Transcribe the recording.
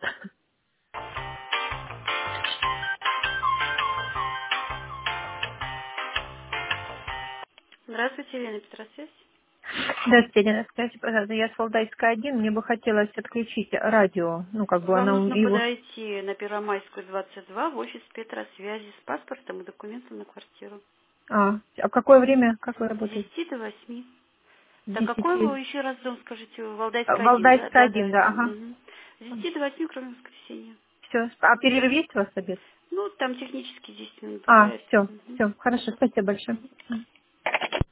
Здравствуйте, Елена Петросвязь. Здравствуйте, Елена, скажите, пожалуйста, я с Валдайской 1, мне бы хотелось отключить радио, ну, как бы Вам она нужно его... подойти на Первомайскую, 22 в офис Петросвязи с паспортом и документом на квартиру. А какое время, как вы С работаете? 10 до 8. С Так, какой вы 10. еще раз дом скажите? Валдайская 1, да? Валдайская Да, да, 1, да, это. ага. Угу. С 10 до 8, кроме воскресенья. Все. А перерыв есть у вас обед? Ну, там технически 10 минут бывает. Все, Мгм. все, хорошо, спасибо большое.